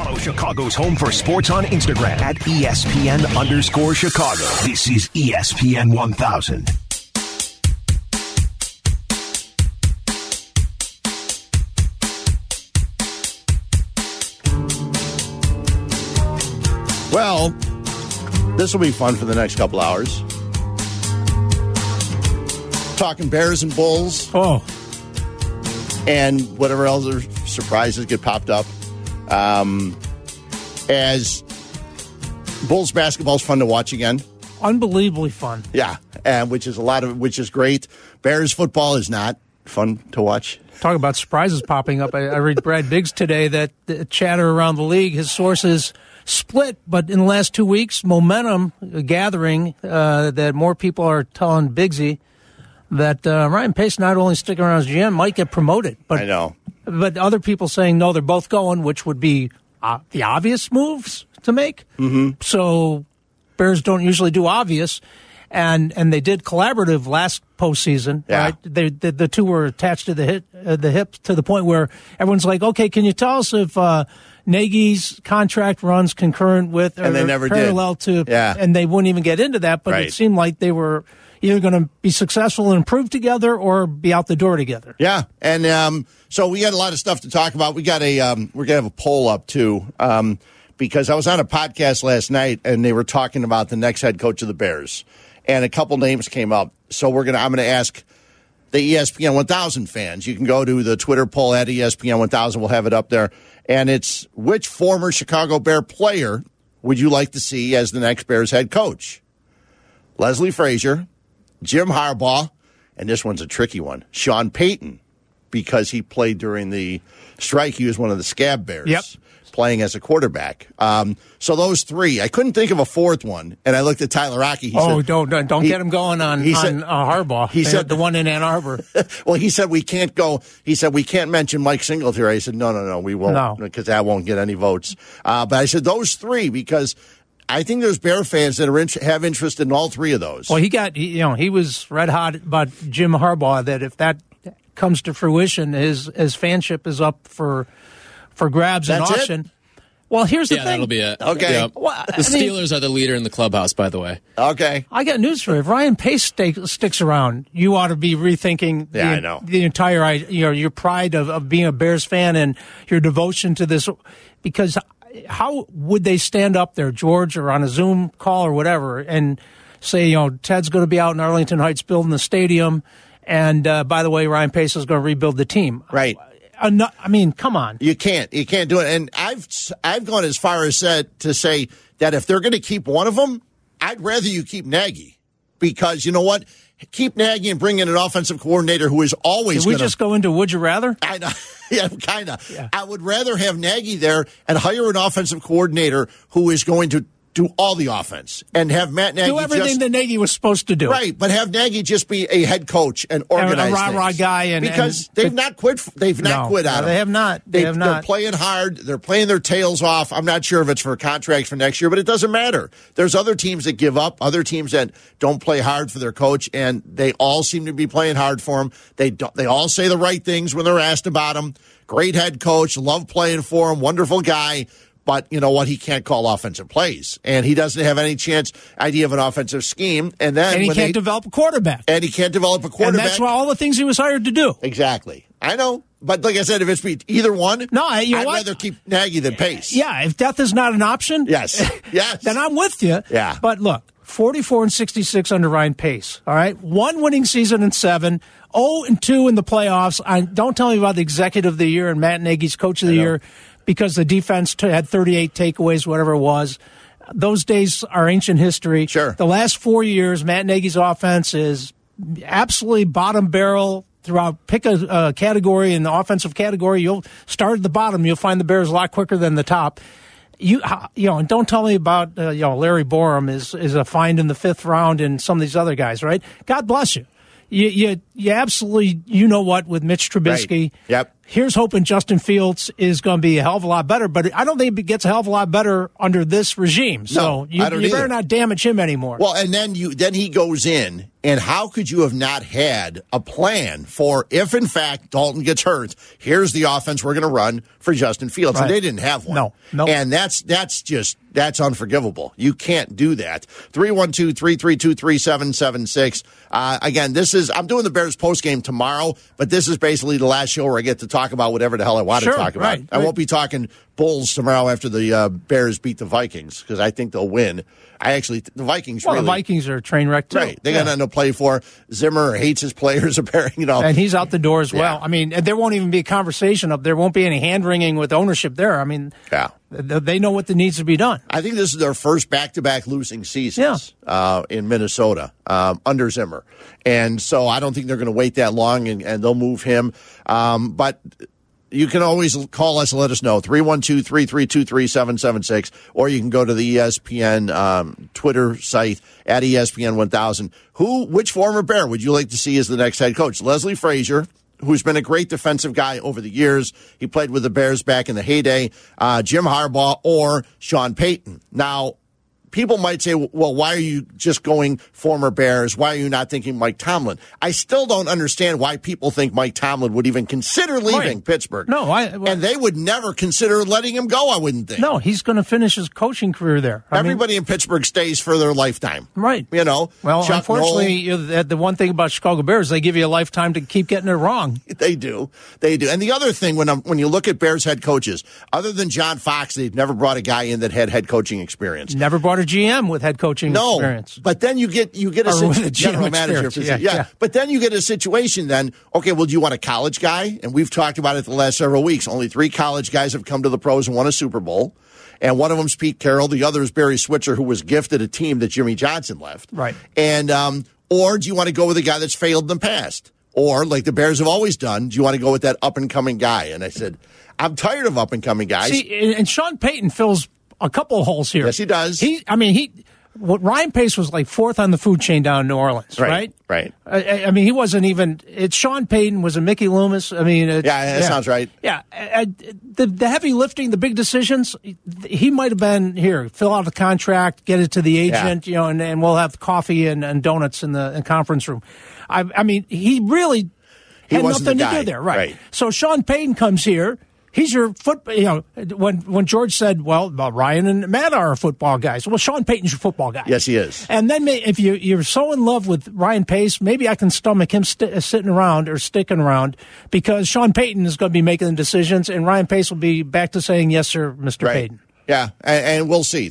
Follow Chicago's Home for Sports on Instagram at ESPN_Chicago. This is ESPN 1000. Well, this will be fun for the next couple hours. Talking Bears and Bulls. Oh. And whatever else surprises get popped up. As Bulls basketball is fun to watch again. Unbelievably fun. Yeah, which is great. Bears football is not fun to watch. Talk about surprises popping up. I read Brad Biggs today that the chatter around the league, his sources split, but in the last 2 weeks, momentum gathering that more people are telling Biggsy that Ryan Pace not only sticking around as GM, might get promoted. But, I know. But other people saying, no, they're both going, which would be the obvious moves to make. Mm-hmm. So Bears don't usually do obvious. And they did collaborative last postseason, right? The two were attached to the hip to the point where everyone's like, okay, can you tell us if Nagy's contract runs concurrent with or and they never parallel did. to, and they wouldn't even get into that, but It seemed like they were either going to be successful and improve together or be out the door together. Yeah, and so we got a lot of stuff to talk about. We got we're going to have a poll up too, because I was on a podcast last night and they were talking about the next head coach of the Bears, and a couple names came up. So I'm going to ask the ESPN 1000 fans. You can go to the Twitter poll at ESPN 1000. We'll have it up there, and it's which former Chicago Bear player would you like to see as the next Bears head coach? Leslie Frazier, Jim Harbaugh, and this one's a tricky one, Sean Payton, because he played during the strike. He was one of the Scab Bears, playing as a quarterback. So those three. I couldn't think of a fourth one, and I looked at Tyler Rocky. He said, don't get him going on Harbaugh. He said the one in Ann Arbor. Well, he said we can't go. He said we can't mention Mike Singletary. I said no, we won't, because that won't get any votes. But I said those three because I think there's Bear fans that have interest in all three of those. Well, he was red hot about Jim Harbaugh, that if that comes to fruition, his fanship is up for grabs and auction. It? Well, here's the thing. Yeah, that'll be it. Okay. Yeah. Well, the Steelers are the leader in the clubhouse, by the way. Okay. I got news for you. If Ryan Pace sticks around, you ought to be rethinking the entire, your pride of being a Bears fan and your devotion to this, because how would they stand up there, George, or on a Zoom call or whatever, and say, Ted's going to be out in Arlington Heights building the stadium, and by the way, Ryan Pace is going to rebuild the team. Right. I mean, come on. You can't do it. And I've gone as far as to say that if they're going to keep one of them, I'd rather you keep Nagy, because you know what? Keep Nagy and bring in an offensive coordinator who is always Did we just go into would you rather? I know. Yeah, kind of. Yeah. I would rather have Nagy there and hire an offensive coordinator who is going to do all the offense and have Matt Nagy do everything that Nagy was supposed to do. Right, but have Nagy just be a head coach and organize a rah-rah guy. Because they've not quit. They've not quit on him. They have not. They're playing hard. They're playing their tails off. I'm not sure if it's for contracts for next year, but it doesn't matter. There's other teams that give up, other teams that don't play hard for their coach, and they all seem to be playing hard for him. They all say the right things when they're asked about him. Great head coach, love playing for him, wonderful guy. But you know what? He can't call offensive plays, and he doesn't have any idea of an offensive scheme. And he can't develop a quarterback. And And that's all the things he was hired to do. Exactly. I know. But like I said, if it's either one, I'd rather keep Nagy than Pace. Yeah, if death is not an option, yes, then I'm with you. Yeah. But look, 44-66 under Ryan Pace. All right, 1 winning season in 7. 0-2 in the playoffs. Don't tell me about the executive of the year and Matt Nagy's coach of the year, because the defense had 38 takeaways, whatever it was. Those days are ancient history. Sure. The last 4 years, Matt Nagy's offense is absolutely bottom barrel throughout. Pick a category in the offensive category. You'll start at the bottom. You'll find the Bears a lot quicker than the top. And don't tell me about Larry Borum is a find in the 5th round and some of these other guys, right? God bless you. You absolutely, with Mitch Trubisky. Right. Yep. Here's hoping Justin Fields is going to be a hell of a lot better, but I don't think it gets a hell of a lot better under this regime. So you better not damage him anymore. Well, and then he goes in And how could you have not had a plan for if, in fact, Dalton gets hurt, here's the offense we're going to run for Justin Fields? Right. And they didn't have one. No. And that's unforgivable. You can't do that. 312-332-3776. Again, I'm doing the Bears postgame tomorrow, but this is basically the last show where I get to talk about whatever the hell I want to talk about. Right. I won't be talking Bulls tomorrow after the Bears beat the Vikings because I think they'll win. The Vikings the Vikings are a train wreck, too. Right. They got nothing to play for. Zimmer hates his players, apparently. And he's out the door as well. Yeah. I mean, there won't even be a conversation there won't be any hand-wringing with ownership there. I mean, they know what needs to be done. I think this is their first back-to-back losing seasons in Minnesota under Zimmer. And so I don't think they're going to wait that long, and they'll move him. But you can always call us and let us know, 312-332-3776, or you can go to the ESPN Twitter site at ESPN 1000. Which former Bear would you like to see as the next head coach? Leslie Frazier, who's been a great defensive guy over the years. He played with the Bears back in the heyday. Jim Harbaugh or Sean Payton. Now, people might say, well, why are you just going former Bears? Why are you not thinking Mike Tomlin? I still don't understand why people think Mike Tomlin would even consider leaving Pittsburgh. No, and they would never consider letting him go, I wouldn't think. No, he's going to finish his coaching career there. Everybody in Pittsburgh stays for their lifetime. Right. You know. Well, Chuck unfortunately, the one thing about Chicago Bears, they give you a lifetime to keep getting it wrong. They do. And the other thing, when you look at Bears head coaches, other than John Fox, they've never brought a guy in that had head coaching experience. Never brought a GM with head coaching experience. But then you get a general manager position. Yeah. But then you get a situation then, okay, well, do you want a college guy? And we've talked about it the last several weeks. Only 3 college guys have come to the pros and won a Super Bowl. And one of them's Pete Carroll. The other is Barry Switzer, who was gifted a team that Jimmy Johnson left. Right. And or do you want to go with a guy that's failed in the past? Or, like the Bears have always done, do you want to go with that up-and-coming guy? And I said, I'm tired of up-and-coming guys. See, and Sean Payton fills a couple of holes here. Yes, he does. Ryan Pace was like 4th on the food chain down in New Orleans, right? Right. I mean, he wasn't even. It's Sean Payton was a Mickey Loomis. I mean, that sounds right. Yeah, the heavy lifting, the big decisions, he might have been here. Fill out the contract, get it to the agent, and we'll have coffee and donuts in the conference room. I mean, he really had nothing to do there, right? So Sean Payton comes here. He's your football. When George said, "Well, Ryan and Matt are football guys," well, Sean Payton's your football guy. Yes, he is. And then if you're so in love with Ryan Pace, maybe I can stomach him sitting around or sticking around because Sean Payton is going to be making the decisions, and Ryan Pace will be back to saying, "Yes, sir, Mr. Payton." Yeah, and we'll see.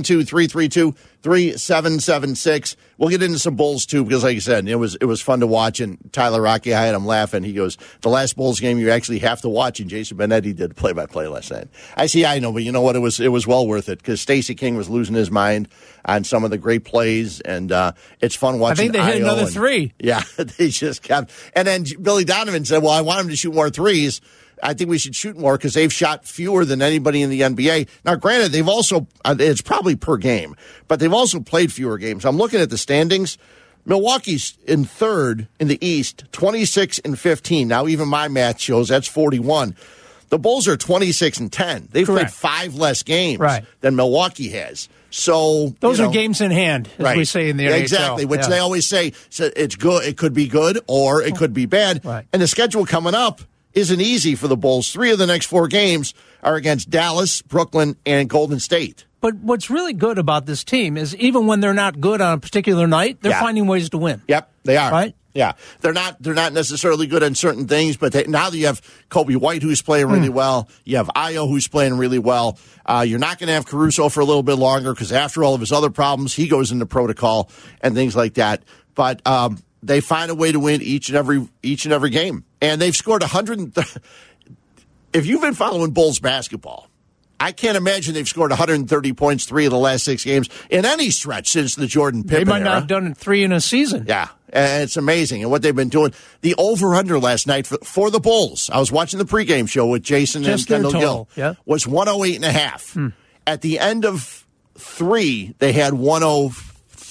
312-332-3776. We'll get into some Bulls, too, because like I said, it was fun to watch, and Tyler Rocky, I had him laughing. He goes, the last Bulls game you actually have to watch, and Jason Benetti did play-by-play last night. I know, but you know what? It was well worth it, because Stacey King was losing his mind on some of the great plays, and it's fun watching. I think they hit another 3. Yeah, they just kept. And then Billy Donovan said, well, I want him to shoot more threes. I think we should shoot more because they've shot fewer than anybody in the NBA. Now, granted, they've also, it's probably per game, but they've also played fewer games. I'm looking at the standings. Milwaukee's in 3rd in the East, 26-15. Now, even my math shows that's 41. The Bulls are 26-10. They've played 5 less games than Milwaukee has. So those are games in hand, as we say in the NHL. Exactly, which they always say it's good. It could be good or it could be bad. Right. And the schedule coming up isn't easy for the Bulls. 3 of the next 4 games are against Dallas, Brooklyn, and Golden State. But what's really good about this team is even when they're not good on a particular night, they're finding ways to win. Yep, they are. Right? Yeah, they're not necessarily good on certain things, but now that you have Kobe White who's playing really well, you have Ayo who's playing really well. You're not going to have Caruso for a little bit longer because after all of his other problems, he goes into protocol and things like that. But they find a way to win each and every game, and they've scored 130. If you've been following Bulls basketball, I can't imagine they've scored 130 points 3 of the last 6 games in any stretch since the Jordan Pippen era. They might not have done it 3 in a season. Yeah, and it's amazing. And what they've been doing. The over-under last night for the Bulls, I was watching the pregame show with Jason and Kendall Gill, was 108.5. At the end of 3, they had 103.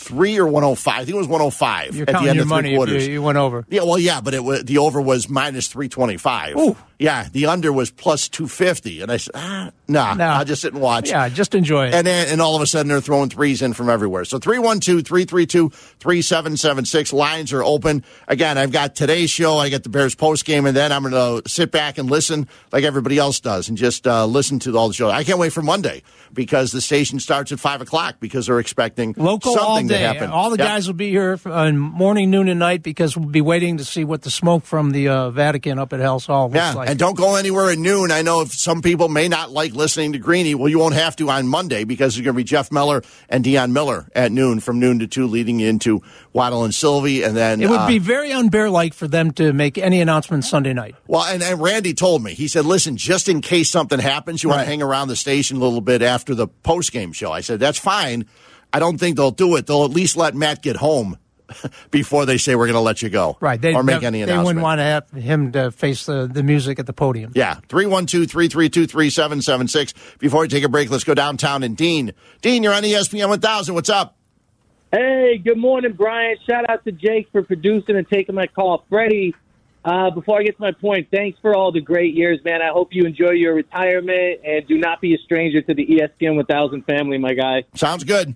103 or 105. I think it was 105 You're at the counting end your of money three quarters. if you went over. Yeah, well, yeah, but the over was minus 325. Ooh. Yeah, the under was plus 250. And I said, nah, I'll just sit and watch. Yeah, just enjoy it. And all of a sudden, they're throwing threes in from everywhere. So 312-332-3776. Lines are open. Again, I've got today's show. I got the Bears postgame, and then I'm going to sit back and listen like everybody else does and just listen to all the shows. I can't wait for Monday because the station starts at 5 o'clock because they're expecting local something all day. to happen. All the guys will be here on morning, noon, and night because we'll be waiting to see what the smoke from the Vatican up at Hell's Hall looks like. And don't go anywhere at noon. I know if some people may not like listening to Greeny. Well, you won't have to on Monday because there's going to be Jeff Miller and Deion Miller at noon from noon to 2 leading into Waddle and Sylvie. And then it would be very unbear-like for them to make any announcement Sunday night. Well, and Randy told me, he said, listen, just in case something happens, you want to hang around the station a little bit after the post-game show. I said, that's fine. I don't think they'll do it. They'll at least let Matt get home before they say we're going to let you go. Right. Or make any announcement. They wouldn't want to have him to face the music at the podium. Yeah. 312-332-3776. Before we take a break, let's go downtown and Dean. Dean, you're on ESPN 1000. What's up? Hey, good morning, Brian. Shout out to Jake for producing and taking my call. Freddie, before I get to my point, thanks for all the great years, man. I hope you enjoy your retirement and do not be a stranger to the ESPN 1000 family, my guy. Sounds good.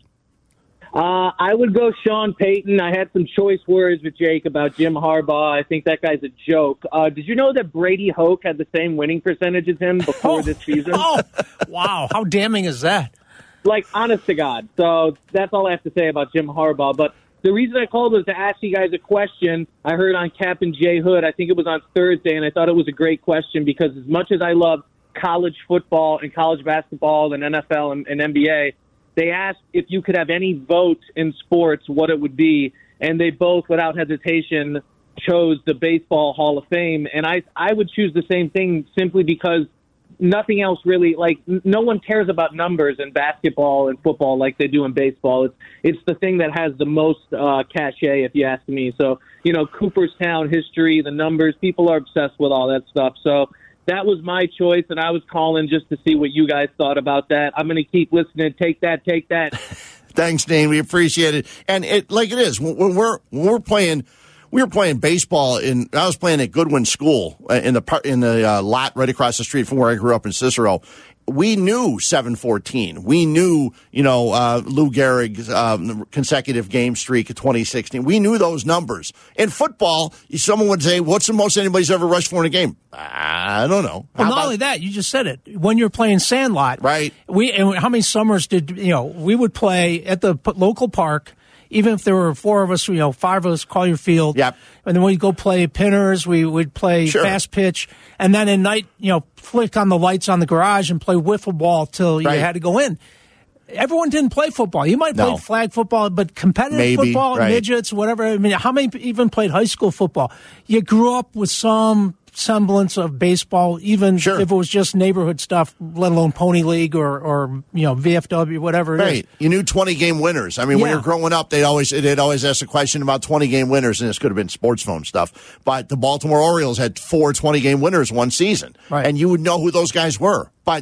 I would go Sean Payton. I had some choice words with Jake about Jim Harbaugh. I think that guy's a joke. Did you know that Brady Hoke had the same winning percentage as him before this season? Oh, wow. How damning is that? Like, honest to God. So that's all I have to say about Jim Harbaugh. But the reason I called was to ask you guys a question I heard on Captain Jay Hood. I think it was on Thursday, and I thought it was a great question because as much as I love college football and college basketball and NFL and NBA, they asked if you could have any vote in sports, what it would be, and they both, without hesitation, chose the Baseball Hall of Fame. And I would choose the same thing simply because nothing else really, like, no one cares about numbers in basketball and football like they do in baseball. It's the thing that has the most cachet, if you ask me. So, you know, Cooperstown history, the numbers, people are obsessed with all that stuff. So that was my choice, and I was calling just to see what you guys thought about that. I'm going to keep listening. Take that. Thanks, Dane. We appreciate it. And it is when we're playing. We were playing baseball I was playing at Goodwin School in the lot right across the street from where I grew up in Cicero. We knew 714. We knew, Lou Gehrig's consecutive game streak of 2016. We knew those numbers. In football, someone would say, what's the most anybody's ever rushed for in a game? I don't know. Well, not only that, you just said it. When you're playing Sandlot, right? And how many summers we would play at the local park, even if there were 4 of us, 5 of us, Collier Field. Yep. And then we'd go play pinners. We would play fast pitch. And then at night, flick on the lights on the garage and play wiffle ball till you had to go in. Everyone didn't play football. You might play flag football, but competitive football, midgets, whatever. I mean, how many even played high school football? You grew up with some semblance of baseball, even if it was just neighborhood stuff, let alone Pony League or VFW, whatever it is. You knew 20-game winners. I mean, when you're growing up, they'd always ask a question about 20-game winners, and this could have been sports phone stuff. But the Baltimore Orioles had 4 20-game winners one season, and you would know who those guys were. But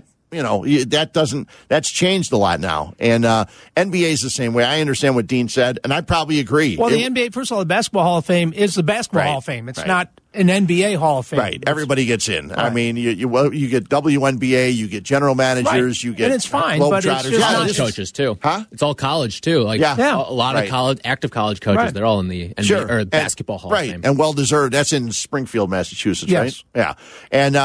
that's changed a lot now. And NBA is the same way. I understand what Dean said, and I probably agree. Well, the NBA, first of all, the Basketball Hall of Fame is the Basketball Hall of Fame. It's not an NBA Hall of Fame. Right. Everybody gets in. Right. I mean, you get WNBA, you get general managers, you get and it's fine, but it's just college coaches too. Huh? It's all college too. Like a lot of active college coaches. They're all in the NBA or Basketball Hall of Fame. And well deserved. That's in Springfield, Massachusetts, right? Yeah. And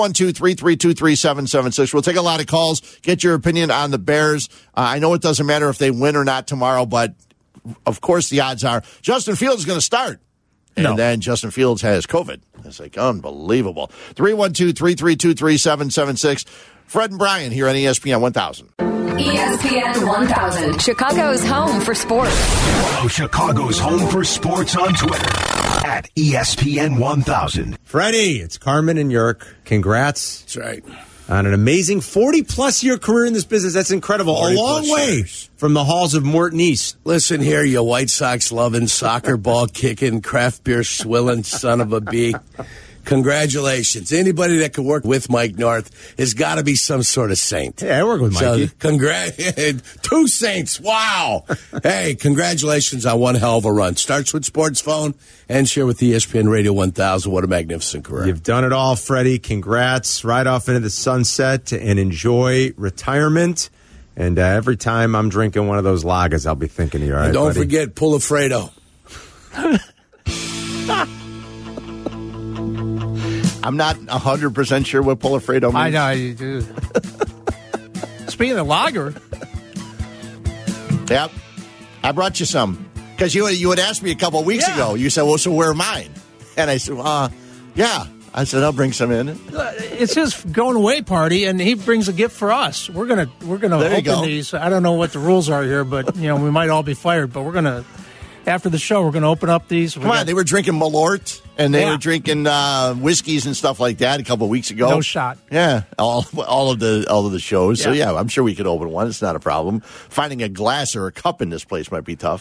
312-332-3776. We'll take a lot of calls. Get your opinion on the Bears. I know it doesn't matter if they win or not tomorrow, but of course the odds are Justin Fields is going to start. And then Justin Fields has COVID. It's like unbelievable. 312-332-3776. Fred and Brian here on ESPN 1000. ESPN 1000, Chicago's home for sports. Follow Chicago's home for sports on Twitter at ESPN 1000. Freddie, it's Carmen and Yerk. Congrats. That's right. On an amazing 40-plus year career in this business. That's incredible. A long way from the halls of Morton East. Listen here, you White Sox loving, soccer ball kicking, craft beer swilling son of a bee. Congratulations. Anybody that can work with Mike North has got to be some sort of saint. Yeah, I work with Mikey. So, 2 saints. Wow. Hey, congratulations on one hell of a run. Starts with Sports Phone and share with ESPN Radio 1000. What a magnificent career. You've done it all, Freddie. Congrats. Right off into the sunset and enjoy retirement. And every time I'm drinking one of those lagers, I'll be thinking of you. All right, and don't buddy? forget Pulafredo. I'm not 100% sure what Pulafredo means. I know you do. Speaking of lager. Yep. I brought you some. Because you had asked me a couple of weeks ago. You said, well, so where are mine? And I said, yeah. I said, I'll bring some in. It's his going away party, and he brings a gift for us. We're gonna open these. I don't know what the rules are here, but we might all be fired. But we're gonna, after the show, we're gonna open up these. Come on, they were drinking Malort and they were drinking whiskeys and stuff like that a couple of weeks ago. No shot. Yeah, all of the shows. Yeah. So I'm sure we could open one. It's not a problem. Finding a glass or a cup in this place might be tough.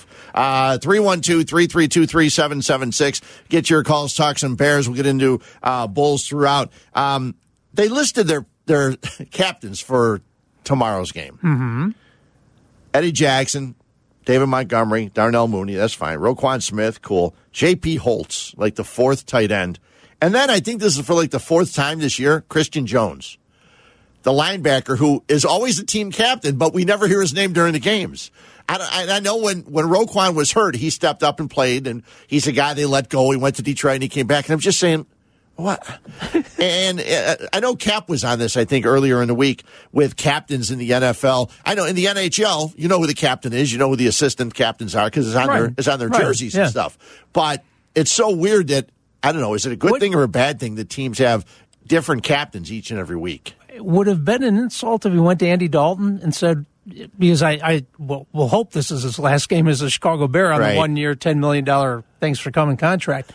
312-332-3776. Get your calls. Talk some Bears. We'll get into Bulls throughout. They listed their captains for tomorrow's game. Mm-hmm. Eddie Jackson, David Montgomery, Darnell Mooney, that's fine. Roquan Smith, cool. J.P. Holtz, like the 4th tight end. And then I think this is for like the 4th time this year, Christian Jones, the linebacker who is always the team captain, but we never hear his name during the games. I know when Roquan was hurt, he stepped up and played, and he's a guy they let go. He went to Detroit, and he came back. And I'm just saying, what? And I know Cap was on this, I think, earlier in the week with captains in the NFL. I know in the NHL, you know who the captain is. You know who the assistant captains are because it's on their jerseys and stuff. But it's so weird that, I don't know, is it a good thing or a bad thing that teams have different captains each and every week? It would have been an insult if he went to Andy Dalton and said, because I will hope this is his last game as a Chicago Bear on the 1-year, $10 million thanks for coming contract.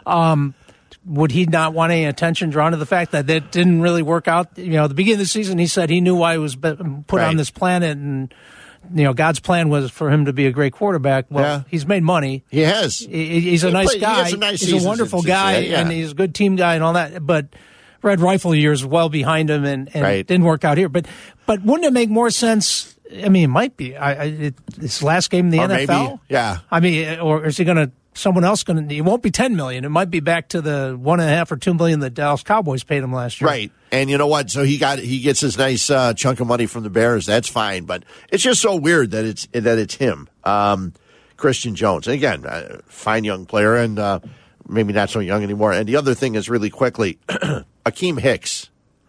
Would he not want any attention drawn to the fact that didn't really work out? At the beginning of the season, he said he knew why he was put on this planet, and God's plan was for him to be a great quarterback. Well, he's made money. He has. He's a nice guy. He's a wonderful guy, and he's a good team guy and all that. But Red Rifle years well behind him, and it didn't work out here. But wouldn't it make more sense? I mean, it might be. It's last game in the NFL. Maybe, yeah. I mean, or is he going to? Someone else going to? It won't be $10 million. It might be back to the $1.5 or $2 million that Dallas Cowboys paid him last year. Right, and you know what? So he gets his nice chunk of money from the Bears. That's fine, but it's just so weird that it's him, Christian Jones. And again, fine young player, and maybe not so young anymore. And the other thing is really quickly, Akeem Hicks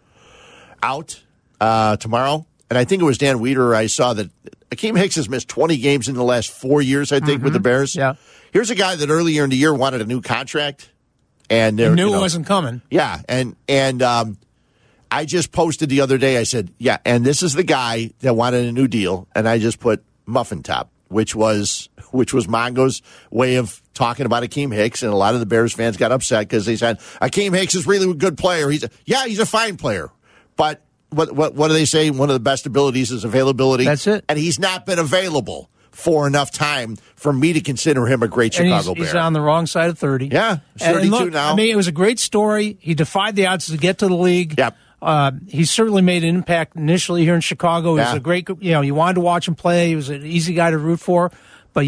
out tomorrow, and I think it was Dan Weeder. I saw that Akeem Hicks has missed 20 games in the last 4 years. I think with the Bears. Yeah. Here's a guy that earlier in the year wanted a new contract, and knew it wasn't coming. Yeah, and I just posted the other day. I said, yeah, and this is the guy that wanted a new deal, and I just put Muffin Top, which was Mongo's way of talking about Akeem Hicks, and a lot of the Bears fans got upset because they said Akeem Hicks is really a good player. He's a fine player, but what do they say? One of the best abilities is availability. That's it, and he's not been available for enough time for me to consider him a great Chicago Bear. He's on the wrong side of 30. Yeah, 32 now. I mean, it was a great story. He defied the odds to get to the league. Yep. He certainly made an impact initially here in Chicago. He was a great, you wanted to watch him play. He was an easy guy to root for. But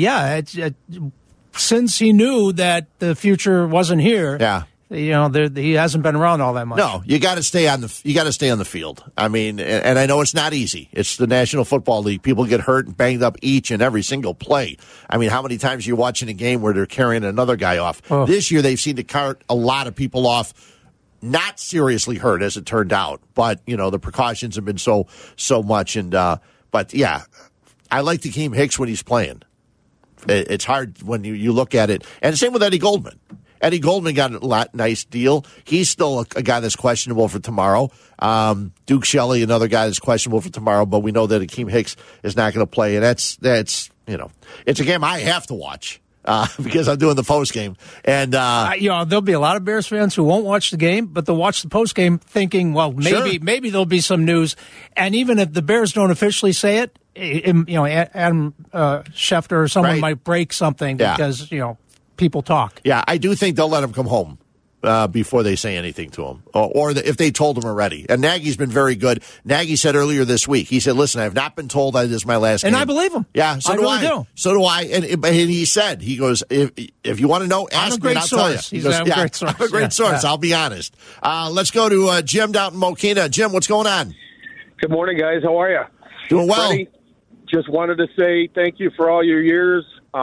since he knew that the future wasn't here, he hasn't been around all that much. No, you got to stay on the field. I mean, and I know it's not easy. It's the National Football League. People get hurt and banged up each and every single play. I mean, how many times are you watching a game where they're carrying another guy off? Oh. This year, they've seemed to cart a lot of people off. Not seriously hurt, as it turned out, but the precautions have been so much. And but yeah, I like Akeem Hicks when he's playing. It's hard when you look at it, and the same with Eddie Goldman. Eddie Goldman got a nice deal. He's still a guy that's questionable for tomorrow. Duke Shelley, another guy that's questionable for tomorrow, but we know that Akeem Hicks is not going to play, and that's it's a game I have to watch. Because I'm doing the post game, and there'll be a lot of Bears fans who won't watch the game, but they'll watch the post game, thinking, well, maybe there'll be some news. And even if the Bears don't officially say it, Adam Schefter or someone might break something because people talk. Yeah, I do think they'll let him come home. before they say anything to him, or if they told him already. And Nagy's been very good. Nagy said earlier this week, he said, listen, I have not been told that this is my last game. And I believe him. Yeah, so do I. So do I. And he said, he goes, if you want to know, ask me and I'll tell you. He goes, I'm a great source. I'm a great source. I'll be honest. Let's go to Jim down in Mokina. Jim, what's going on? Good morning, guys. How are you? Doing well. Freddie, just wanted to say thank you for all your years.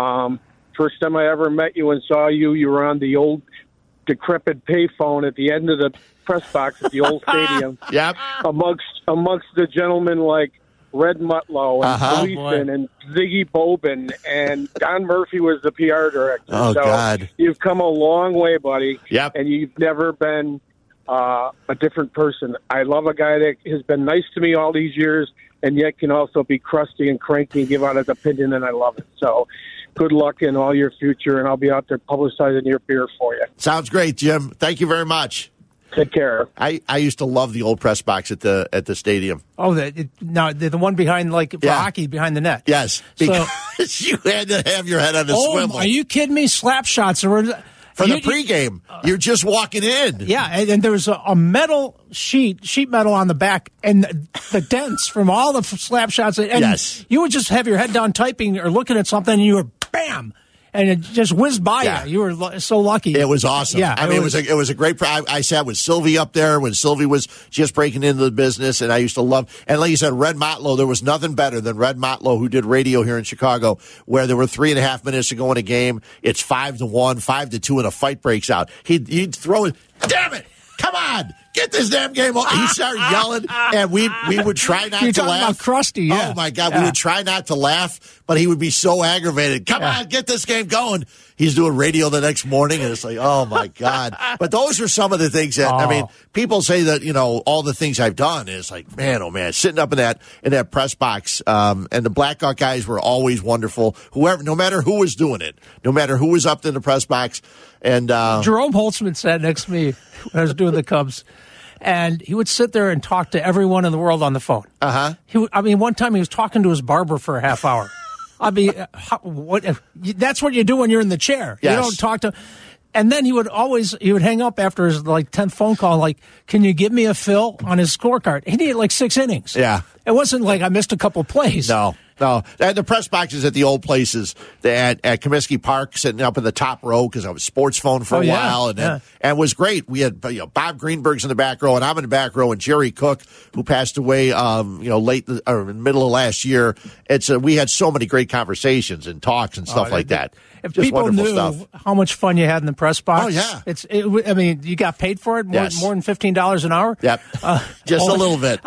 First time I ever met you and saw you, you were on the old decrepit payphone at the end of the press box at the old stadium. Yep. Amongst the gentlemen like Red Mutlow and Gleason and Ziggy Bobin, and Don Murphy was the PR director. Oh, God. You've come a long way, buddy. Yep. And you've never been a different person. I love a guy that has been nice to me all these years and yet can also be crusty and cranky and give out his opinion, and I love it. So good luck in all your future, and I'll be out there publicizing your beer for you. Sounds great, Jim. Thank you very much. Take care. I used to love the old press box at the stadium. Oh, the one behind, for hockey, behind the net. Yes, because you had to have your head on a swivel. Are you kidding me? Slap shots. For the pregame, you're just walking in. Yeah, and there was a metal sheet metal on the back, and the dents from all the slap shots. And you would just have your head down typing or looking at something, and you were bam. And it just whizzed by you. You were so lucky. It was awesome. Yeah, I mean, it was a great. I sat with Sylvie up there when Sylvie was just breaking into the business, and I used to love. And like you said, Red Motlow. There was nothing better than Red Motlow, who did radio here in Chicago, where there were 3.5 minutes to go in a game. It's 5-1, 5-2, and a fight breaks out. He'd throw it. Damn it! Come on! Get this damn game on. He started yelling, and we would try not to laugh. About Krusty, yeah. Oh, my God. We would try not to laugh, but he would be so aggravated. Come on, get this game going. He's doing radio the next morning, and it's like, oh, my God. But those are some of the things that, I mean, people say that, all the things I've done is like, man, oh, man, sitting up in that press box. And the Blackhawk guys were always wonderful. No matter who was doing it, no matter who was up in the press box. And Jerome Holtzman sat next to me when I was doing the Cubs. And he would sit there and talk to everyone in the world on the phone. One time he was talking to his barber for a half hour. That's what you do when you're in the chair. Yes. You don't talk to. And then he would hang up after his 10th phone call, can you give me a fill on his scorecard? He needed 6 innings. Yeah. It wasn't like I missed a couple plays. No. The press boxes at the old places at Comiskey Park, sitting up in the top row because I was sports phone for a while, and it was great. We had Bob Greenberg's in the back row, and I'm in the back row, and Jerry Cook, who passed away late or in the middle of last year. We had so many great conversations and talks and stuff like that. If just people knew stuff. how much fun you had in the press box, you got paid for it more than $15 an hour. Yep, just a little bit.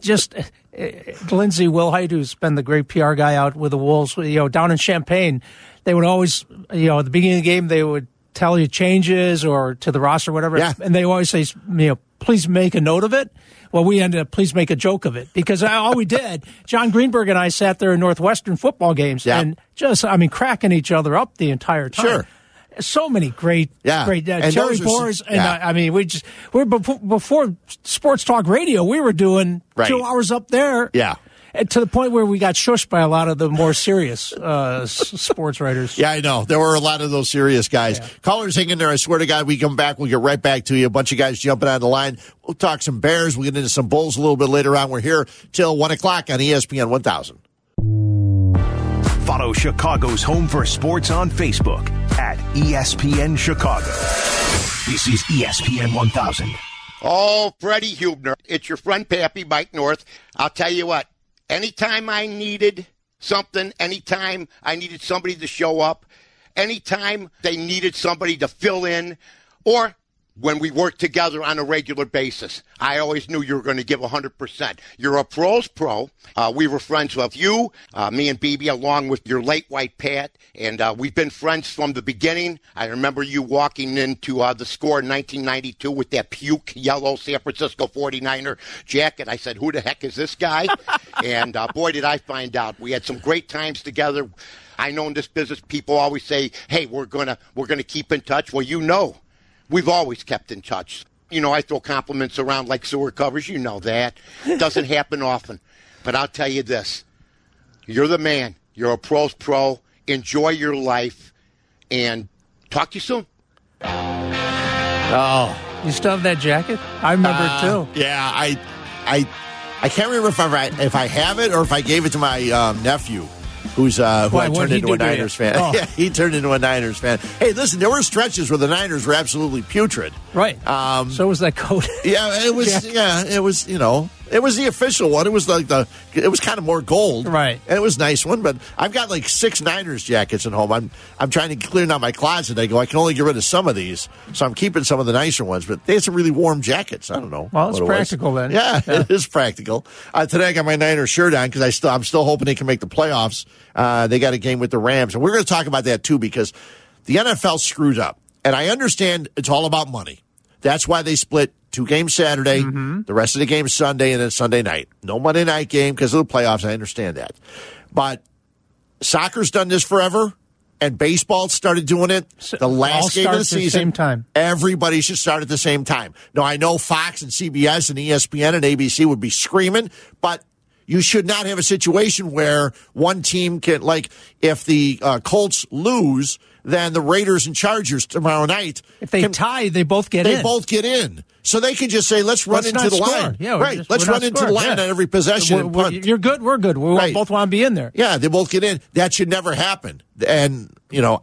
Lindsey Wilhite, who's been the great PR guy out with the Wolves, down in Champaign, they would always, at the beginning of the game, they would tell you changes or to the roster or whatever, and they always say, please make a note of it. Well, we ended up, please make a joke of it, because all we did, John Greenberg and I sat there in Northwestern football games and just, cracking each other up the entire time. Sure. So many great Terry Boers, and before Sports Talk Radio, we were doing 2 hours up there. Yeah. To the point where we got shushed by a lot of the more serious sports writers. Yeah, I know. There were a lot of those serious guys. Yeah. Callers, hang in there. I swear to God, we come back. We'll get right back to you. A bunch of guys jumping on the line. We'll talk some Bears. We'll get into some Bulls a little bit later on. We're here till 1 o'clock on ESPN 1000. Follow Chicago's Home for Sports on Facebook at ESPN Chicago. This is ESPN 1000. Oh, Freddie Hubner. It's your friend Pappy, Mike North. I'll tell you what. Anytime I needed something, anytime I needed somebody to show up, anytime they needed somebody to fill in, or when we worked together on a regular basis, I always knew you were going to give 100%. You're a pro's pro. We were friends with you, me and BB, along with your late white Pat, and we've been friends from the beginning. I remember you walking into the score in 1992 with that puke yellow San Francisco 49er jacket. I said, who the heck is this guy? And boy, did I find out. We had some great times together. I know in this business people always say, hey, we're gonna keep in touch. Well, we've always kept in touch. I throw compliments around like sewer covers. You know that. Doesn't happen often. But I'll tell you this. You're the man. You're a pro's pro. Enjoy your life. And talk to you soon. Oh. You still have that jacket? I remember it too. Yeah, I can't remember if I have it or if I gave it to my nephew, who I turned into a Niners fan. Oh. Yeah, he turned into a Niners fan. Hey, listen, there were stretches where the Niners were absolutely putrid. Right. So was that coat. Yeah, it was. Yeah, it was. It was the official one. It was it was kind of more gold, right? And it was a nice one. But I've got like 6 Niners jackets at home. I'm trying to clear out my closet. I can only get rid of some of these, so I'm keeping some of the nicer ones. But they had some really warm jackets. I don't know. Well, it's practical then. Yeah, it is practical. Today I got my Niners shirt on because I'm still hoping they can make the playoffs. They got a game with the Rams, and we're going to talk about that too because the NFL screwed up, and I understand it's all about money. That's why they split 2 games Saturday, the rest of the games Sunday, and then Sunday night. No Monday night game because of the playoffs. I understand that. But soccer's done this forever, and baseball started doing it the last game of the season. Same time. Everybody should start at the same time. Now, I know Fox and CBS and ESPN and ABC would be screaming, but you should not have a situation where one team can, like, if the Colts lose, then the Raiders and Chargers tomorrow night. If they tie, they both get in. They both get in. So they can just say, let's run into the line. Yeah, right. Let's run into the line on every possession and punt. You're good, we're good. We both want to be in there. Yeah, they both get in. That should never happen. And,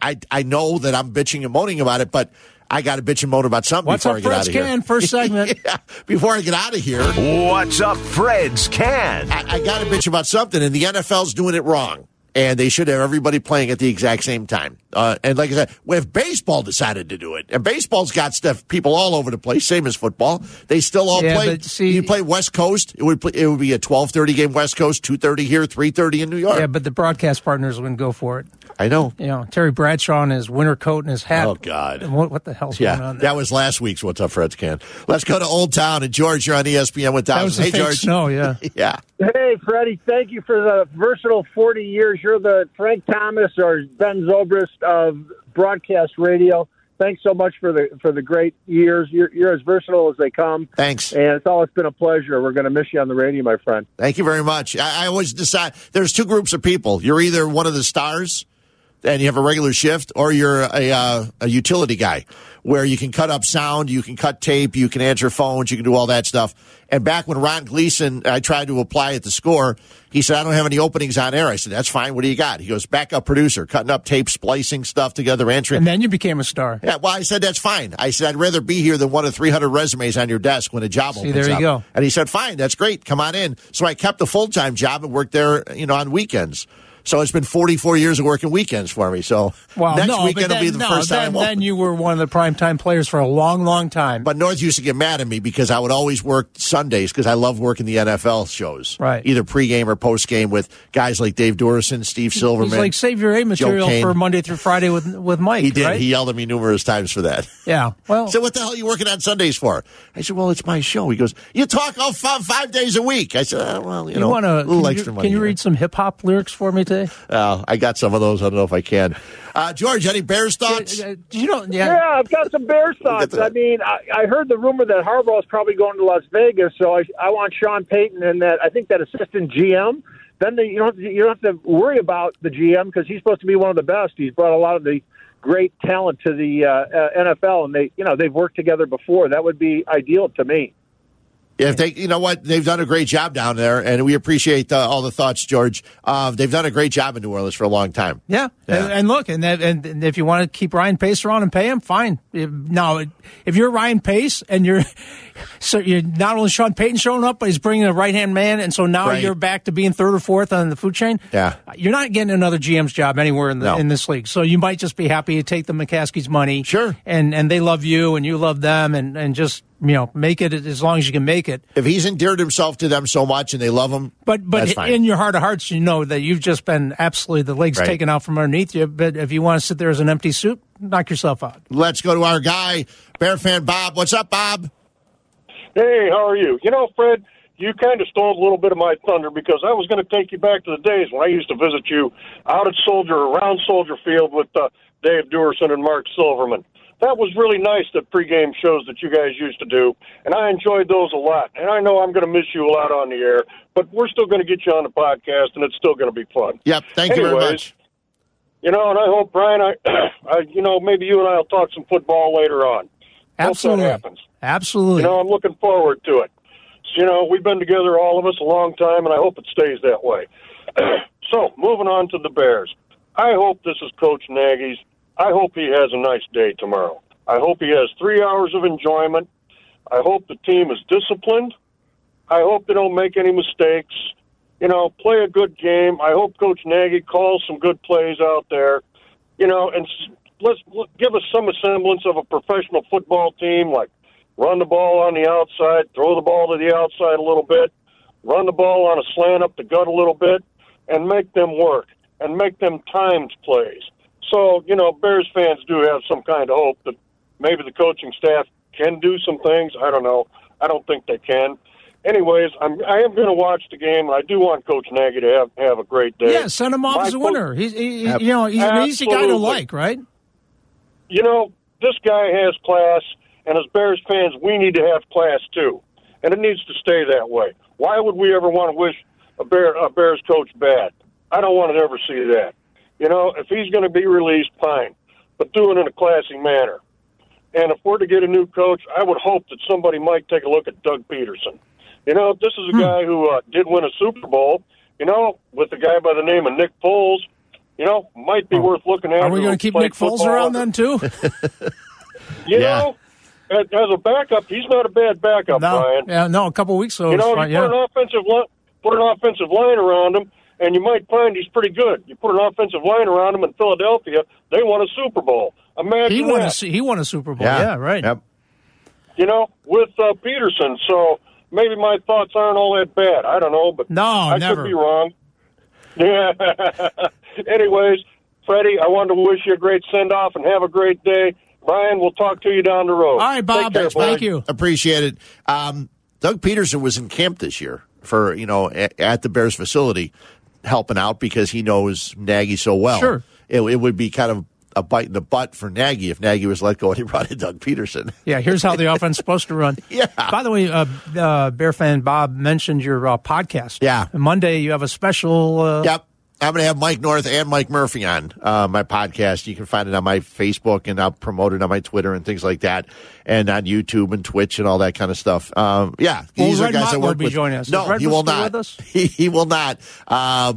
I know that I'm bitching and moaning about it, but I got to bitch and moan about something before I get out of here. What's up, Fred's Can? First segment. Yeah, before I get out of here. What's up, Fred's Can? I got to bitch about something, and the NFL's doing it wrong. And they should have everybody playing at the exact same time. And like I said, if baseball decided to do it, and baseball's got people all over the place, same as football, they still all play. But see, you play West Coast, it would be a 12:30 game West Coast, 2:30 here, 3:30 in New York. Yeah, but the broadcast partners wouldn't go for it. I know. Terry Bradshaw in his winter coat and his hat. Oh, God. What the hell's going on there? That was last week's What's Up, Fred's Can. Let's go to Old Town. And George, you're on ESPN 1000. That was hey, George. Snow, yeah. Yeah. Hey, Freddie, thank you for the versatile 40 years. You're the Frank Thomas or Ben Zobrist of broadcast radio. Thanks so much for the great years. You're as versatile as they come. Thanks. And it's always been a pleasure. We're going to miss you on the radio, my friend. Thank you very much. I always decide there's 2 groups of people. You're either one of the stars and you have a regular shift, or you're a utility guy where you can cut up sound, you can cut tape, you can answer phones, you can do all that stuff. And back when Ron Gleason, I tried to apply at the Score, he said, I don't have any openings on air. I said, that's fine. What do you got? He goes, backup producer, cutting up tape, splicing stuff together, answering. And then you became a star. Yeah, well, I said, that's fine. I said, I'd rather be here than one of 300 resumes on your desk when a job opens up. There you go. And he said, fine, that's great. Come on in. So I kept the full-time job and worked there, on weekends. So it's been 44 years of working weekends for me. So next weekend will be the first time. Then you were one of the primetime players for a long, long time. But North used to get mad at me because I would always work Sundays because I love working the NFL shows. Right. Either pregame or postgame with guys like Dave Dorison, Steve Silverman. He's like Save Your A material for Monday through Friday with Mike. He did. Right? He yelled at me numerous times for that. Yeah. Well. So what the hell are you working on Sundays for? I said, well, it's my show. He goes, you talk all 5 days a week. I said, well, you know, a little extra money. Can you read some hip-hop lyrics for me today? I got some of those. I don't know if I can. George, any Bears thoughts? Yeah, I've got some Bears thoughts. I mean, I heard the rumor that Harbaugh is probably going to Las Vegas, so I want Sean Payton and I think that assistant GM. Then you don't have to worry about the GM because he's supposed to be one of the best. He's brought a lot of the great talent to the NFL, and they've worked together before. That would be ideal to me. If they, you know what, they've done a great job down there, and we appreciate all the thoughts, George. They've done a great job in New Orleans for a long time. Yeah. And look, and if you want to keep Ryan Pace around and pay him, fine. Now, if you're Ryan Pace and you're not only Sean Payton showing up, but he's bringing a right-hand man, and so now you're back to being third or fourth on the food chain. Yeah. You're not getting another GM's job anywhere in this league. So you might just be happy to take the McCaskey's money. Sure. And they love you, and you love them, and just make it as long as you can make it. If he's endeared himself to them so much and they love him, but that's fine. In your heart of hearts, you know that you've just been absolutely the legs taken out from underneath you. But if you want to sit there as an empty suit, knock yourself out. Let's go to our guy, Bear fan Bob. What's up, Bob? Hey, how are you? Fred, you kind of stole a little bit of my thunder because I was going to take you back to the days when I used to visit you out at around Soldier Field with Dave Dorison and Mark Silverman. That was really nice, the pregame shows that you guys used to do, and I enjoyed those a lot. And I know I'm going to miss you a lot on the air, but we're still going to get you on the podcast, and it's still going to be fun. Yep, thank you very much. And I hope, Brian, maybe you and I will talk some football later on. Absolutely. Hope that happens. Absolutely. I'm looking forward to it. So, we've been together, all of us, a long time, and I hope it stays that way. So, moving on to the Bears. I hope this is Coach Nagy's. I hope he has a nice day tomorrow. I hope he has 3 hours of enjoyment. I hope the team is disciplined. I hope they don't make any mistakes. Play a good game. I hope Coach Nagy calls some good plays out there. And let's give us some semblance of a professional football team, like run the ball on the outside, throw the ball to the outside a little bit, run the ball on a slant up the gut a little bit, and make them work and make them timed plays. So, Bears fans do have some kind of hope that maybe the coaching staff can do some things. I don't know. I don't think they can. Anyways, I am going to watch the game. I do want Coach Nagy to have a great day. Yeah, send him off as a winner. He's an easy guy to like, right? This guy has class, and as Bears fans, we need to have class too, and it needs to stay that way. Why would we ever want to wish a Bears coach bad? I don't want to ever see that. If he's going to be released, fine, but do it in a classy manner. And if we're to get a new coach, I would hope that somebody might take a look at Doug Peterson. This is a guy who did win a Super Bowl, with a guy by the name of Nick Foles. Might be worth looking at. Are we going to keep Nick Foles around then, too? As a backup, he's not a bad backup, Brian. Yeah, no, a couple of weeks ago. You put an offensive line around him, and you might find he's pretty good. You put an offensive line around him in Philadelphia, they won a Super Bowl. Imagine he won a Super Bowl. Yeah, right. Yep. With Peterson. So maybe my thoughts aren't all that bad. I don't know, but I could be wrong. Yeah. Anyways, Freddie, I wanted to wish you a great send-off and have a great day. Brian, we'll talk to you down the road. All right, Bob. Thank you. Appreciate it. Doug Peterson was in camp this year for, at the Bears facility helping out because he knows Nagy so well. Sure. It would be kind of a bite in the butt for Nagy if Nagy was let go and he brought in Doug Peterson. Yeah, here's how the offense is supposed to run. Yeah. By the way, Bear fan Bob mentioned your podcast. Yeah. Monday you have a special. Yep. I'm going to have Mike North and Mike Murphy on my podcast. You can find it on my Facebook, and I'll promote it on my Twitter and things like that, and on YouTube and Twitch and all that kind of stuff. These are guys I work with. Join us. No, he will not. He will not. I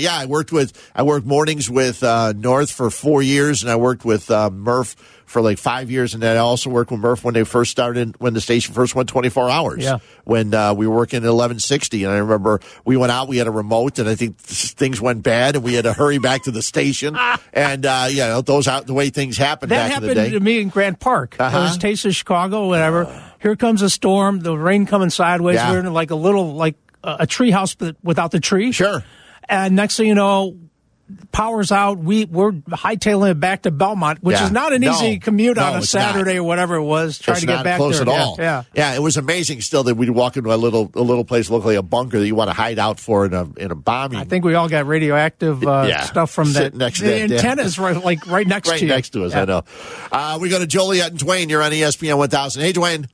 worked mornings with North for 4 years, and I worked with Murph for like 5 years, and then I also worked with Murph when the station first went 24 hours. Yeah. When we were working at 1160, and I remember we went out, we had a remote, and I think things went bad, and we had to hurry back to the station, and the way things happened back in the day. That happened to me in Grant Park. It was Taste of Chicago, whatever. Here comes a storm, the rain coming sideways. Yeah. We're in like a little, like a tree house, but without the tree. Sure. And next thing you know, power's out. We're hightailing it back to Belmont, which is not an easy commute on a Saturday or whatever it was. Trying to get back close there at all. Yeah. It was amazing. Still, that we'd walk into a little place, look like a bunker that you want to hide out for in a bombing. I think we all got radioactive stuff from that. Next the antenna's right next to you. Right next to us. Yeah. I know. We go to Joliet and Dwayne. You're on ESPN 1000. Hey, Dwayne.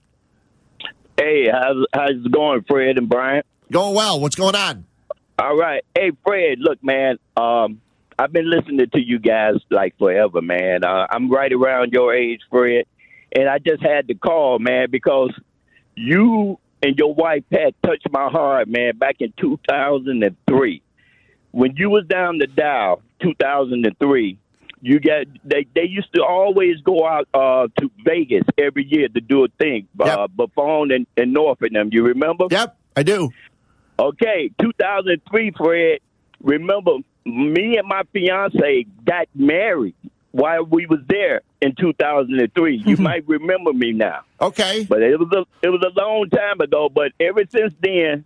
Hey, how's it going, Fred and Brian? Going well. What's going on? All right. Hey, Fred, look, man, I've been listening to you guys like forever, man. I'm right around your age, Fred, and I just had to call, man, because you and your wife Pat touched my heart, man, back in 2003. When you was down the dial, 2003, they used to always go out to Vegas every year to do a thing, Buffon and North and them. You remember? Yep, I do. Okay, 2003, Fred, remember, me and my fiance got married while we was there in 2003. You might remember me now. Okay. But it was a long time ago, but ever since then,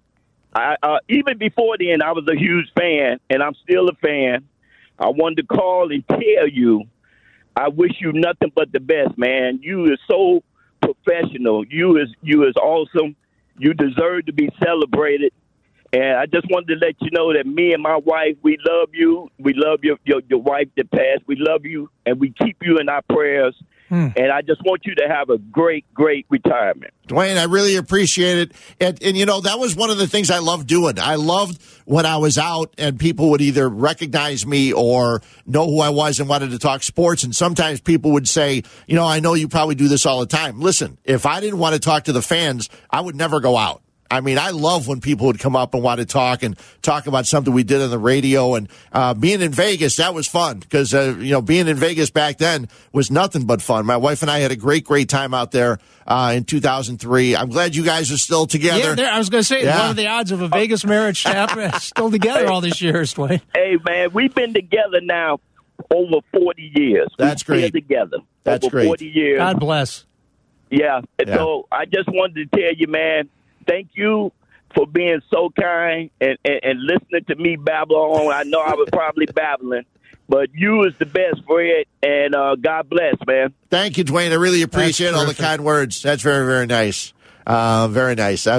even before then, I was a huge fan, and I'm still a fan. I wanted to call and tell you I wish you nothing but the best, man. You is so professional. You is awesome. You deserve to be celebrated. And I just wanted to let you know that me and my wife, we love you. We love your wife that passed. We love you, and we keep you in our prayers. And I just want you to have a great, great retirement. Dwayne, I really appreciate it. And, you know, that was one of the things I loved doing. I loved when I was out and people would either recognize me or know who I was and wanted to talk sports. And sometimes people would say, you know, I know you probably do this all the time. Listen, if I didn't want to talk to the fans, I would never go out. I mean, I love when people would come up and want to talk about something we did on the radio. And being in Vegas, that was fun because, you know, being in Vegas back then was nothing but fun. My wife and I had a great, great time out there in 2003. I'm glad you guys are still together. Yeah, I was going to say, what are the odds of a Vegas marriage still together all these years, Dwayne? Hey, man, we've been together now over 40 years. That's great. We've been together That's over great. 40 years. God bless. Yeah. So I just wanted to tell you, man, thank you for being so kind and listening to me babble on. I know I was probably babbling, but you is the best, Fred, and God bless, man. Thank you, Dwayne. I really appreciate all the kind words. That's very, very nice. Very nice.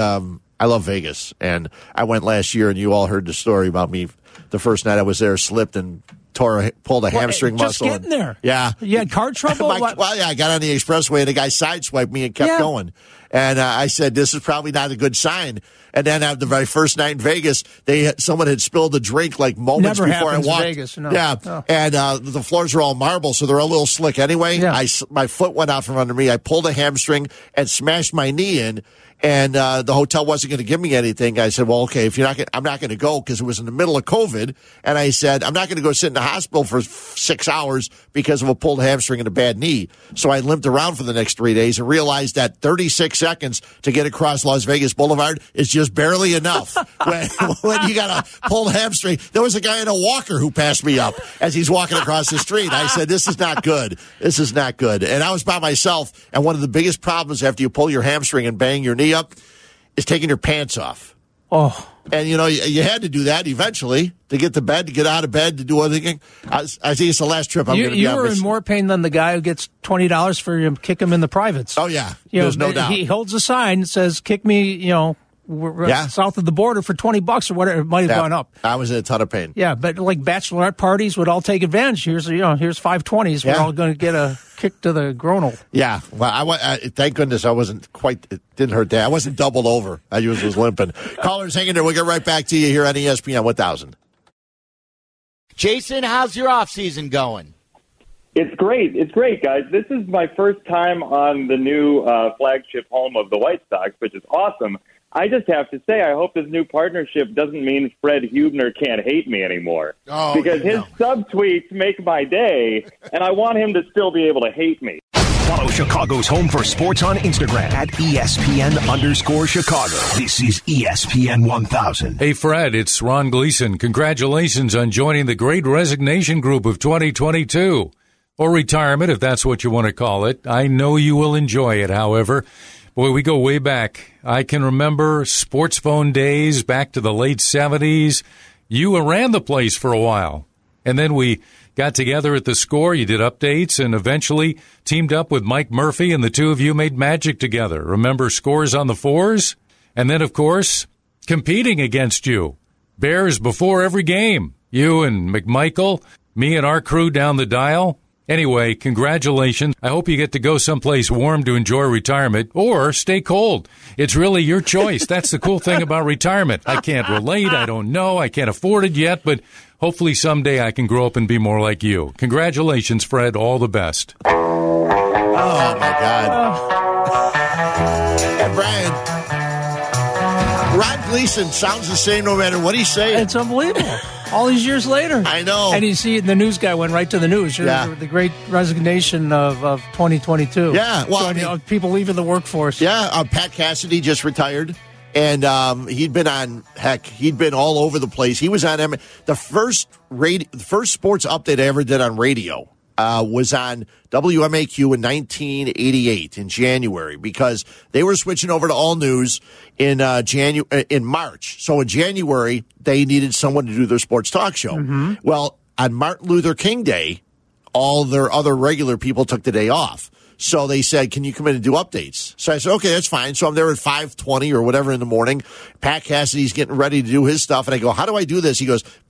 I love Vegas, and I went last year, and you all heard the story about me. The first night I was there, slipped and pulled a hamstring muscle. Just getting there. Yeah. You had car trouble? I got on the expressway, and the guy sideswiped me and kept going. And I said, this is probably not a good sign. And then after the very first night in Vegas, someone had spilled a drink like moments before I walked. In Vegas, no. Yeah, no. And the floors are all marble, so they're a little slick anyway. Yeah. My foot went out from under me. I pulled a hamstring and smashed my knee in. And the hotel wasn't going to give me anything. I said, well, okay, if you're not I'm not going to go because it was in the middle of COVID. And I said, I'm not going to go sit in the hospital for 6 hours because of a pulled hamstring and a bad knee. So I limped around for the next 3 days and realized that 36 seconds to get across Las Vegas Boulevard is just barely enough. when you got a pulled hamstring, there was a guy in a walker who passed me up as he's walking across the street. I said, this is not good. This is not good. And I was by myself. And one of the biggest problems after you pull your hamstring and bang your knee up is taking your pants off. Oh. And, you know, you had to do that eventually to get to bed, to get out of bed, to do anything. I think it's the last trip I'm going to be on. You were in more pain than the guy who gets $20 for you to kick him in the privates. Oh, yeah. There's no doubt. He holds a sign that says, kick me, you know, south of the border for $20 or whatever. It might have gone up. I was in a ton of pain. Yeah, but like bachelorette parties would all take advantage. Here's 520s. We're all going to get a kick to the groinal. Yeah. Well, thank goodness I wasn't quite, it didn't hurt that. I wasn't doubled over. I usually was limping. Callers, hang in there. We'll get right back to you here on ESPN 1000. Jason, how's your off season going? It's great. It's great, guys. This is my first time on the new flagship home of the White Sox, which is awesome. I just have to say, I hope this new partnership doesn't mean Fred Hubner can't hate me anymore. Because his subtweets make my day, and I want him to still be able to hate me. Follow Chicago's Home for Sports on Instagram at ESPN_Chicago. This is ESPN 1000. Hey, Fred, it's Ron Gleason. Congratulations on joining the Great Resignation Group of 2022. Or retirement, if that's what you want to call it. I know you will enjoy it, however. Boy, we go way back. I can remember sports phone days back to the late 70s. You ran the place for a while. And then we got together at the Score. You did updates and eventually teamed up with Mike Murphy, and the two of you made magic together. Remember Scores on the Fours? And then, of course, competing against you. Bears before every game. You and McMichael, me and our crew down the dial. Anyway, congratulations. I hope you get to go someplace warm to enjoy retirement or stay cold. It's really your choice. That's the cool thing about retirement. I can't relate. I don't know. I can't afford it yet, but hopefully someday I can grow up and be more like you. Congratulations, Fred. All the best. Oh, my God. And Brian, Ron Gleason sounds the same no matter what he's saying. It's unbelievable. All these years later. I know. And you see the news guy went right to the news. The great resignation of 2022. Yeah. Well, people leaving the workforce. Yeah. Pat Cassidy just retired. And he'd been all over the place. He was on the first sports update I ever did on radio. Was on WMAQ in 1988 in January because they were switching over to All News in March. So in January, they needed someone to do their sports talk show. Mm-hmm. Well, on Martin Luther King Day, all their other regular people took the day off. So they said, can you come in and do updates? So I said, okay, that's fine. So I'm there at 5:20 or whatever in the morning. Pat Cassidy's getting ready to do his stuff. And I go, how do I do this? He goes,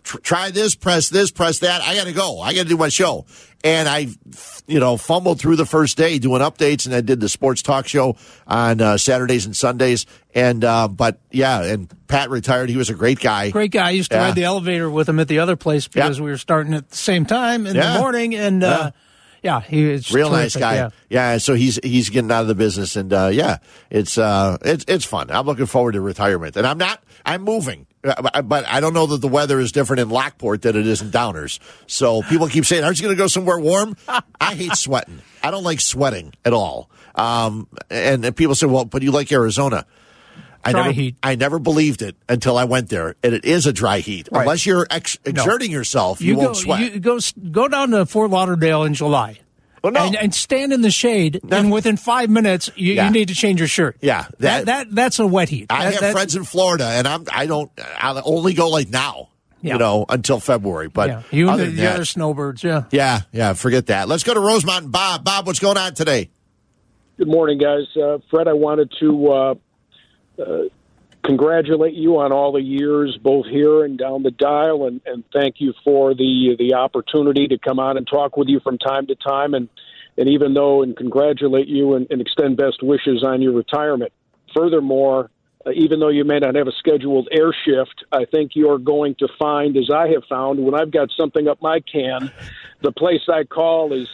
try this, press that. I got to go. I got to do my show. And I, fumbled through the first day doing updates, and I did the sports talk show on Saturdays and Sundays. And and Pat retired. He was a great guy. Great guy. I used to ride the elevator with him at the other place because we were starting at the same time in the morning. And he is real terrific, nice guy. Yeah, so he's getting out of the business, and it's fun. I'm looking forward to retirement, and I'm moving. But I don't know that the weather is different in Lockport than it is in Downers. So people keep saying, aren't you going to go somewhere warm? I hate sweating. I don't like sweating at all. And people say, well, but you like Arizona. I never believed it until I went there. And it is a dry heat. Right. Unless you're exerting yourself, you won't sweat. You go down to Fort Lauderdale in July. Well, no. And stand in the shade, and within 5 minutes, you need to change your shirt. Yeah, that's a wet heat. I have friends in Florida, and I'll only go like now, until February. But you and the other snowbirds, yeah, forget that. Let's go to Rosemont. Bob, what's going on today? Good morning, guys. Fred, I wanted to congratulate you on all the years, both here and down the dial, and thank you for the opportunity to come on and talk with you from time to time, and congratulate you and extend best wishes on your retirement. Furthermore, even though you may not have a scheduled air shift, I think you're going to find, as I have found, when I've got something up my can, the place I call is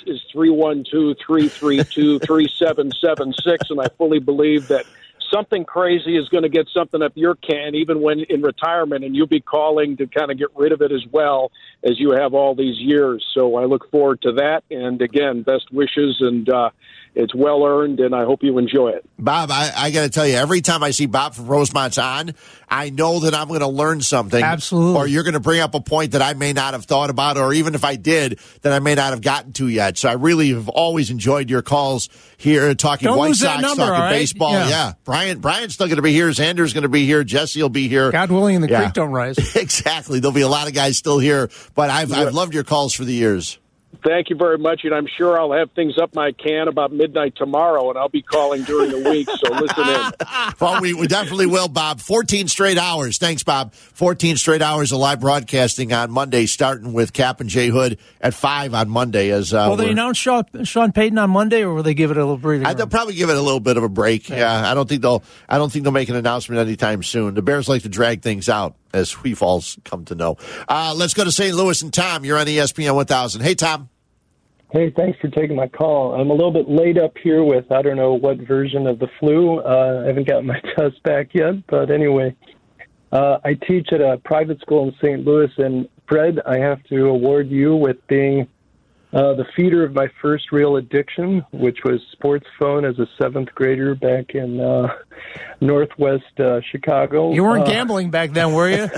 312-332-3776, and I fully believe that something crazy is going to get something up your can, even when in retirement, and you'll be calling to kind of get rid of it as well as you have all these years. So I look forward to that. And again, best wishes, and it's well earned, and I hope you enjoy it. Bob, I got to tell you, every time I see Bob from Rosemont's on, I know that I'm going to learn something. Absolutely. Or you're going to bring up a point that I may not have thought about, or even if I did, that I may not have gotten to yet. So I really have always enjoyed your calls here, talking White Sox, talking baseball. Yeah. Brian's still going to be here. Xander's going to be here. Jesse will be here. God willing, the creek don't rise. Exactly. There'll be a lot of guys still here. But I've loved your calls for the years. Thank you very much, and I'm sure I'll have things up my can about midnight tomorrow, and I'll be calling during the week, so listen in. Well, we definitely will, Bob. 14 straight hours. Thanks, Bob. 14 straight hours of live broadcasting on Monday, starting with Cap and Jay Hood at 5 on Monday. Will they announce Sean Payton on Monday, or will they give it a little breathing? They'll probably give it a little bit of a break. Yeah, I don't think they'll make an announcement anytime soon. The Bears like to drag things out, as we've all come to know. Let's go to St. Louis, and Tom, you're on ESPN 1000. Hey, Tom. Hey, thanks for taking my call. I'm a little bit laid up here with, I don't know what version of the flu. I haven't gotten my test back yet, but anyway, I teach at a private school in St. Louis, and Fred, I have to award you with being the feeder of my first real addiction, which was sports phone as a 7th grader back in northwest Chicago. You weren't gambling back then, were you?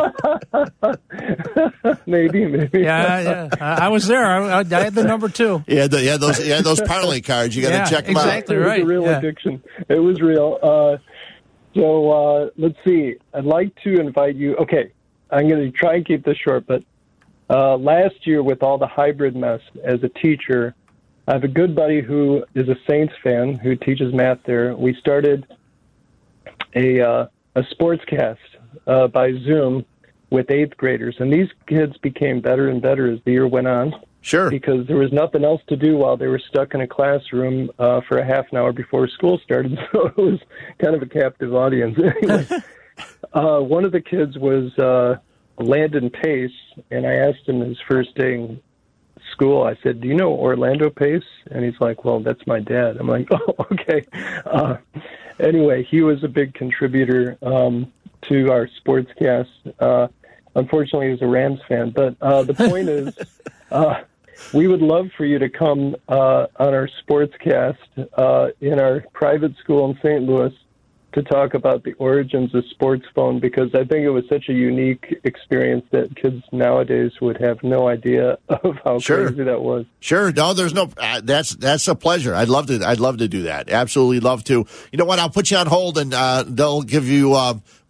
Maybe. Yeah. I was there. I had the number 2. Yeah, those parlay cards. You got to check them exactly out. Right. It was a real addiction. It was real. So let's see. I'd like to invite you. Okay, I'm going to try and keep this short, but last year, with all the hybrid mess as a teacher, I have a good buddy who is a Saints fan who teaches math there. We started a sportscast by Zoom with 8th graders, and these kids became better and better as the year went on. Sure. Because there was nothing else to do while they were stuck in a classroom for a half an hour before school started, so it was kind of a captive audience. Anyway, one of the kids was Landon Pace, and I asked him his first day in school, I said, do you know Orlando Pace? And he's like, well, that's my dad. I'm like, oh, okay. Anyway, he was a big contributor to our sportscast. Unfortunately, he was a Rams fan. But the point is, we would love for you to come on our sportscast in our private school in St. Louis to talk about the origins of sports phone, because I think it was such a unique experience that kids nowadays would have no idea of how crazy that was. Sure. No, there's no, that's a pleasure. I'd love to do that. Absolutely love to. You know what? I'll put you on hold, and they'll give you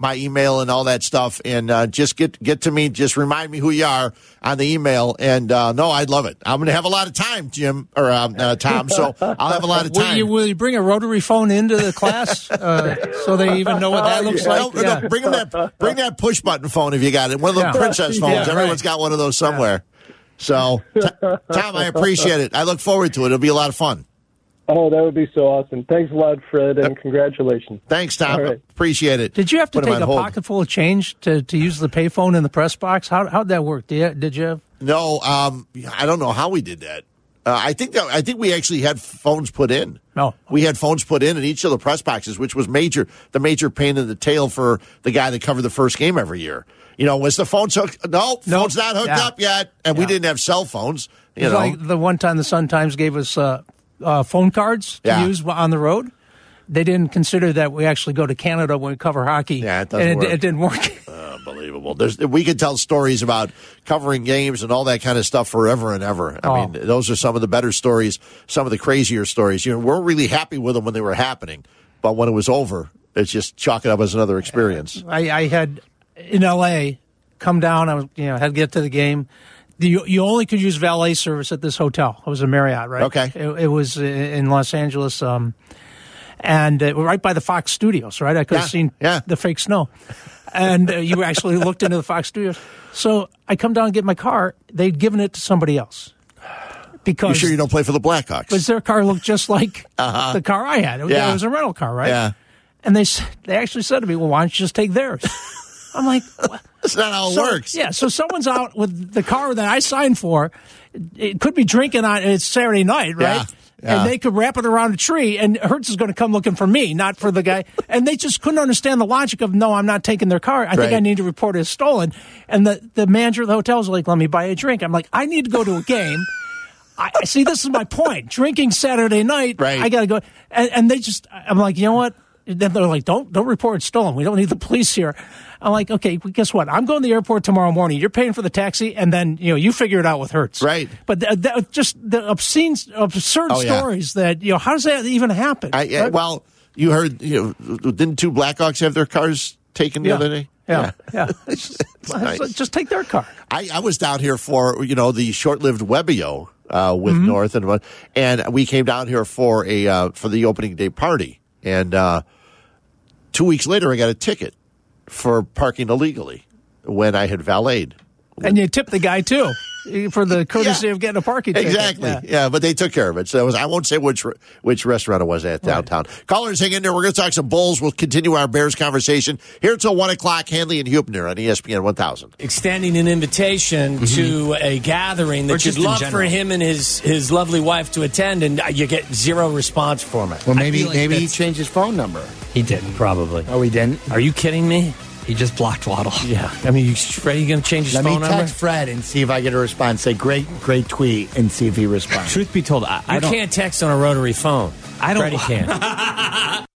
my email and all that stuff, and just get to me. Just remind me who you are on the email. And no, I'd love it. I'm going to have a lot of time, Jim or Tom. So I'll have a lot of time. Will you bring a rotary phone into the class so they even know what that looks like? No, bring that push button phone if you got it. One of the princess phones. Everyone's got one of those somewhere. So, Tom, I appreciate it. I look forward to it. It'll be a lot of fun. Oh, that would be so awesome. Thanks a lot, Fred, and congratulations. Thanks, Tom. Right. Appreciate it. Did you have to take a pocket full of change to use the payphone in the press box? How'd that work? Did you have? No, I don't know how we did that. I think we actually had phones put in. No, we had phones put in each of the press boxes, which was the major pain in the tail for the guy that covered the first game every year. Was the phone hooked? No, phone's not hooked up yet, and we didn't have cell phones. Like the one time the Sun-Times gave us phone cards to use on the road. They didn't consider that we actually go to Canada when we cover hockey. Yeah, it doesn't work. It didn't work. Unbelievable. We could tell stories about covering games and all that kind of stuff forever and ever. I mean, those are some of the better stories, some of the crazier stories. We're really happy with them when they were happening, but when it was over, it's just chalk it up as another experience. I had in L.A. come down. I was, had to get to the game. You only could use valet service at this hotel. It was a Marriott, right? Okay. It was in Los Angeles, and right by the Fox Studios, right? I could have seen the fake snow. And you actually looked into the Fox Studios. So I come down and get my car. They'd given it to somebody else. Because you sure you don't play for the Blackhawks? Because their car looked just like the car I had. It was a rental car, right? Yeah. And they actually said to me, well, why don't you just take theirs? I'm like, what? That's not how it works. Yeah, so someone's out with the car that I signed for. It could be drinking on it's Saturday night, right? Yeah. And they could wrap it around a tree, and Hertz is going to come looking for me, not for the guy. And they just couldn't understand the logic of, no, I'm not taking their car. I think I need to report it as stolen. And the manager of the hotel is like, let me buy you a drink. I'm like, I need to go to a game. I see, this is my point. Drinking Saturday night, I got to go. And they just, I'm like, you know what? Then they're like, don't report it stolen. We don't need the police here. I'm like, okay, well, guess what? I'm going to the airport tomorrow morning. You're paying for the taxi, and then you figure it out with Hertz. Right. But just the absurd stories that how does that even happen? Right? Well, you heard didn't two Blackhawks have their cars taken the other day? Yeah. Nice. Just take their car. I was down here for the short-lived Webbio with North and we came down here for the opening day party, and 2 weeks later I got a ticket for parking illegally when I had valeted. And you tipped the guy, too, for the courtesy of getting a parking ticket. Exactly. Yeah, but they took care of it. So I won't say which restaurant it was at downtown. Right. Callers, hang in there. We're going to talk some Bulls. We'll continue our Bears conversation here until 1 o'clock. Hanley and Hubner on ESPN 1000. Extending an invitation to a gathering that you'd love for him and his lovely wife to attend, and you get zero response from it. Well, maybe he changed his phone number. He didn't, probably. Oh, he didn't? Are you kidding me? He just blocked Waddle. Yeah. I mean, Fred, you going to change his phone number? Let me text Fred and see if I get a response. Say, great tweet, and see if he responds. Truth be told, I can't text on a rotary phone. I don't. Freddie can.